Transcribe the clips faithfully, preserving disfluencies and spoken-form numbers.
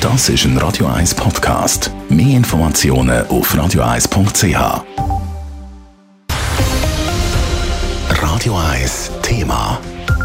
Das ist ein Radio eins Podcast. Mehr Informationen auf radio eins punkt c h. Radio eins Thema.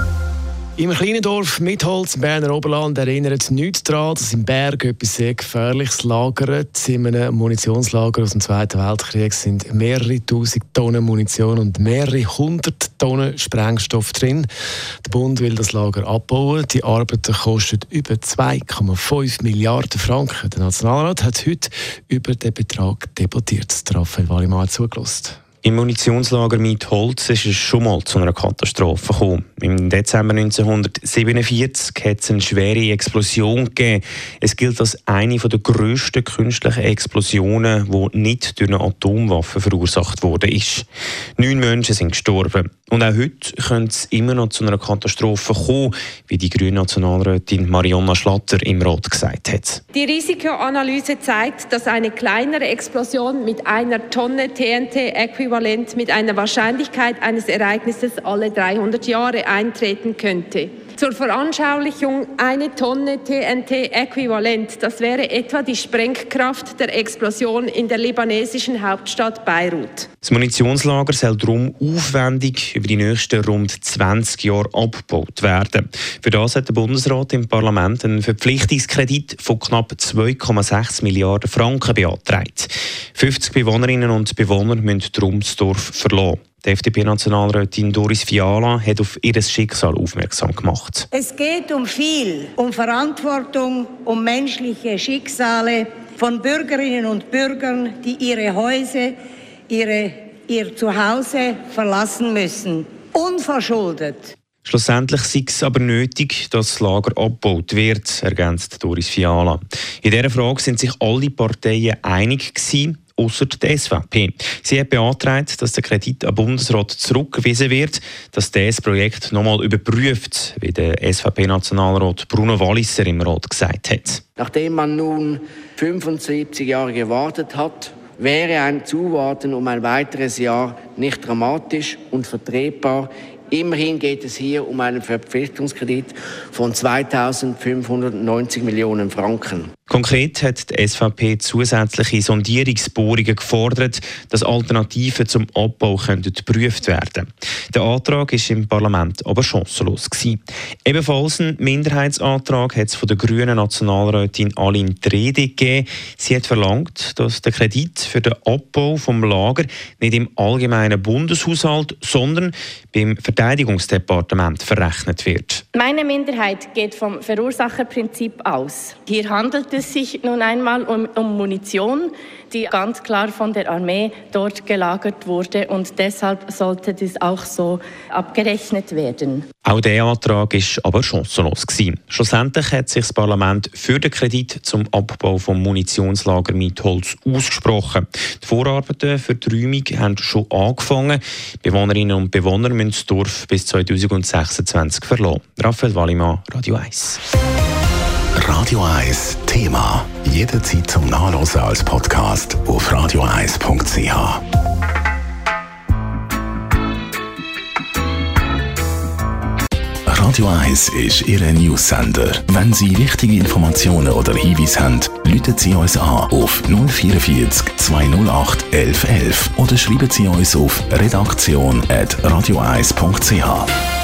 Im kleinen Dorf Mitholz im Berner Oberland erinnert nichts daran, dass im Berg etwas sehr Gefährliches lagert. In einem Munitionslager aus dem Zweiten Weltkrieg sind mehrere tausend Tonnen Munition und mehrere hundert Tonnen Sprengstoff drin. Der Bund will das Lager abbauen. Die Arbeiten kosten über zwei Komma fünf Milliarden Franken. Der Nationalrat hat heute über den Betrag debattiert. Raphael Wallimann hat zugelassen. Im Munitionslager Mitholz ist es schon mal zu einer Katastrophe gekommen. Im Dezember neunzehnhundertsiebenundvierzig hat es eine schwere Explosion gegeben. Es gilt als eine der grössten künstlichen Explosionen, die nicht durch eine Atomwaffe verursacht wurde. Neun Menschen sind gestorben. Und auch heute könnte es immer noch zu einer Katastrophe kommen, wie die grüne Nationalrätin Marionna Schlatter im Rat gesagt hat. Die Risikoanalyse zeigt, dass eine kleinere Explosion mit einer Tonne T N T-Äquivalent mit einer Wahrscheinlichkeit eines Ereignisses alle dreihundert Jahre eintreten könnte. Zur Veranschaulichung, eine Tonne T N T-Äquivalent, das wäre etwa die Sprengkraft der Explosion in der libanesischen Hauptstadt Beirut. Das Munitionslager soll darum aufwendig über die nächsten rund zwanzig Jahre abgebaut werden. Für das hat der Bundesrat im Parlament einen Verpflichtungskredit von knapp zwei Komma sechs Milliarden Franken beantragt. fünfzig Bewohnerinnen und Bewohner müssen darum das Dorf verlassen. Die F D P-Nationalrätin Doris Fiala hat auf ihr Schicksal aufmerksam gemacht. Es geht um viel, um Verantwortung, um menschliche Schicksale von Bürgerinnen und Bürgern, die ihre Häuser, ihre, ihr Zuhause verlassen müssen. Unverschuldet. Schlussendlich sei es aber nötig, dass das Lager abgebaut wird, ergänzt Doris Fiala. In dieser Frage sind sich alle Parteien einig gewesen, ausser der S V P. Sie hat beantragt, dass der Kredit am Bundesrat zurückgewiesen wird, dass das Projekt nochmal überprüft, wie der S V P-Nationalrat Bruno Walliser im Rat gesagt hat. Nachdem man nun fünfundsiebzig Jahre gewartet hat, wäre ein Zuwarten um ein weiteres Jahr nicht dramatisch und vertretbar. Immerhin geht es hier um einen Verpflichtungskredit von zweitausendfünfhundertneunzig Millionen Franken. Konkret hat die S V P zusätzliche Sondierungsbohrungen gefordert, dass Alternativen zum Abbau geprüft werden können. Der Antrag war im Parlament aber chancenlos gewesen. Ebenfalls einen Minderheitsantrag hat es von der grünen Nationalrätin Aline Trede gegeben. Sie hat verlangt, dass der Kredit für den Abbau vom Lager nicht im allgemeinen Bundeshaushalt, sondern beim Verteidigungsdepartement verrechnet wird. Meine Minderheit geht vom Verursacherprinzip aus. Hier handelt es sich nun einmal um, um Munition, die ganz klar von der Armee dort gelagert wurde, und deshalb sollte das auch so abgerechnet werden. Auch dieser Antrag war aber chancenlos gewesen. Schlussendlich hat sich das Parlament für den Kredit zum Abbau vom Munitionslager Mitholz ausgesprochen. Die Vorarbeiten für die Räumung haben schon angefangen. Bewohnerinnen und Bewohner müssen das Dorf bis zweitausendsechsundzwanzig verlassen. Raphael Wallimann, Radio eins. Radio eins Thema. Jederzeit zum Nachlesen als Podcast auf radio eins punkt c h. Radio eins ist Ihr News-Sender. Wenn Sie wichtige Informationen oder Hinweise haben, rufen Sie uns an auf null vierundvierzig zweihundertacht elf elf oder schreiben Sie uns auf redaktion at radio eins punkt c h.